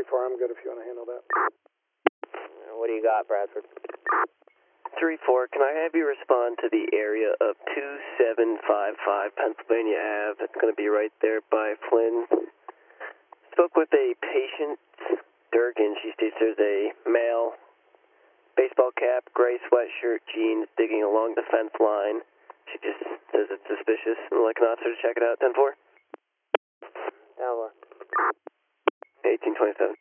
3-4, I'm good if you want to handle that. What do you got, Bradford? 3-4, can I have you respond to the area of 2755 Pennsylvania Ave? It's going to be right there by Flynn. Spoke with a patient, Durgan. She states there's a male, baseball cap, gray sweatshirt, jeans, digging along the fence line. She just says it's suspicious and would like an officer to check it out. 10-4. Down low. 1827.